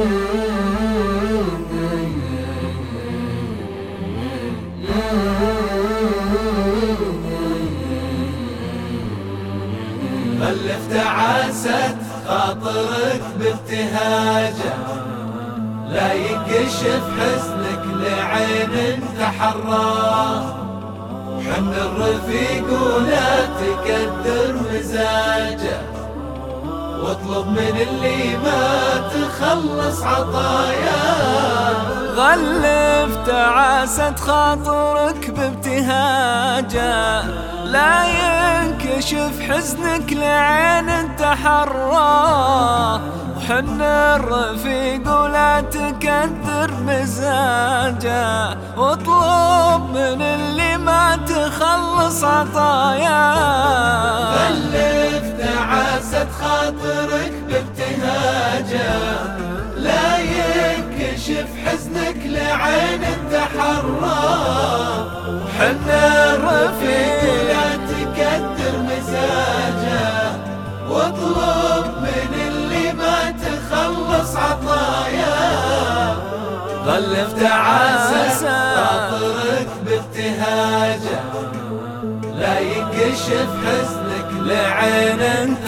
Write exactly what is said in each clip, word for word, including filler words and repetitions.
غلفت عاسة خاطرك بابتهاجه، لا ينكشف حزنك لعين تحراه، حن الرفيق ولا تكدر مزاجه، واطلب من اللي ما تخلص عطاياه. غلفت عاسة خاطرك بابتهاجه، لا ينكشف حزنك لعين تحراه، وحن الرفيق ولا تكدر مزاجه، واطلب من اللي ما تخلص عطاياه. غلفت عاسة خاطرك بابتهاجه، لا ينكشف حزنك لعين تحراه، وحن الرفيق ولا تكدر مزاجه، واطلب من اللي ما تخلص عطاياه. غلفت عاسة خاطرك بابتهاجه، لا ينكشف حزنك لعين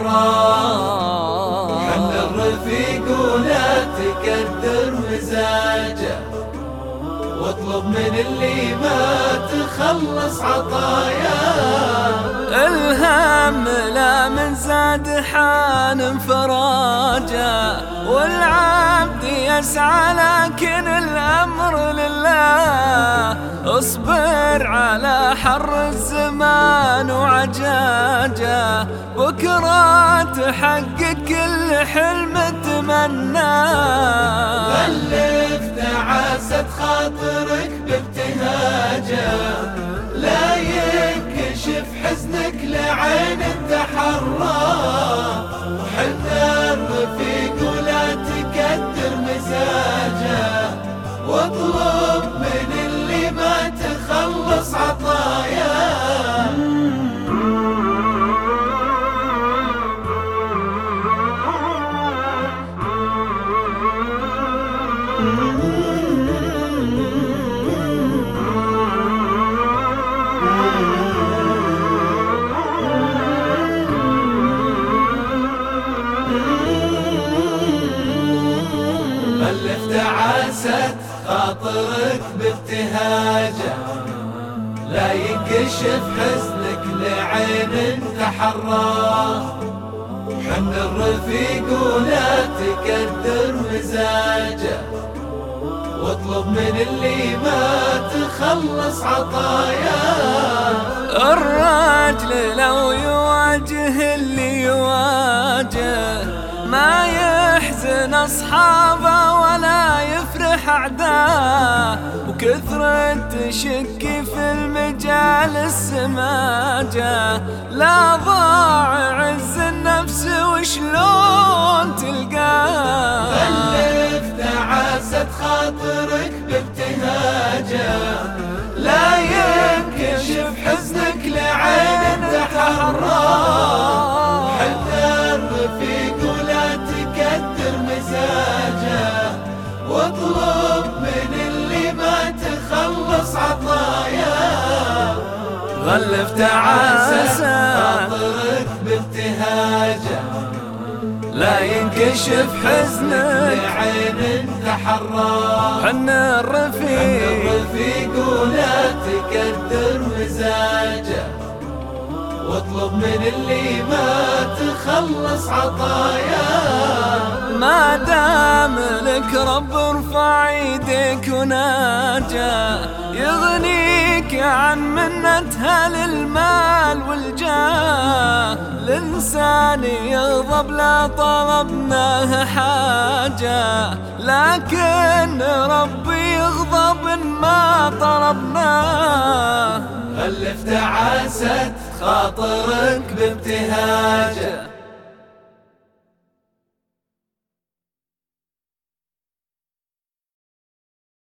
تحراه، حن الرفيق ولا تكدر مزاجه، واطلب من اللي ما تخلص عطاياه. الهم لا من زاد حان انفراجه، والعبد يسعى لكن الأمر لله، اصبر على حر الزمان وعجاجه، بكرة تحقق كل حلم تمناه. غلفت عاسة خاطرك بابتهاجه، لا ينكشف حزنك لعين تحراه، وحن الرفيق ولا تكدر مزاجه، واطلب من اللي ما تخلص عطاياه. غلفت عاسة خاطرك بابتهاجه، لا ينكشف حزنك لعين تحراه، حن الرفيق ولا تكدر مزاجه، واطلب من اللي ما تخلص عطاياه. الراجل لو يواجه اللي يواجه، ما يحزن أصحابه ولا يفرح أعداه، وكثرة تشكي في المجال السماجة، لا ضاع عز النفس وشلون تلقاه. غلفت عاسة خاطرك بابتهاجه، لا ينكشف حزنك لعين تحراه، حن الرفيق ولا تكدر مزاجه، واطلب من اللي ما تخلص عطاياه. غلفت عاسة خاطرك بابتهاجه، لا ينكشف حزنك لعين تحراه، حن الرفيق ولا تكدر مزاجه، واطلب من اللي ما تخلص عطاياه. ما دام لك رب ارفع ايديك وناجى، يغنيك عن منتها للمال والجاه، الإنسان يغضب لا طلبناه حاجة، لكن ربي يغضب إن ما طلبناه. غلفت عاسة خاطرك بابتهاجه،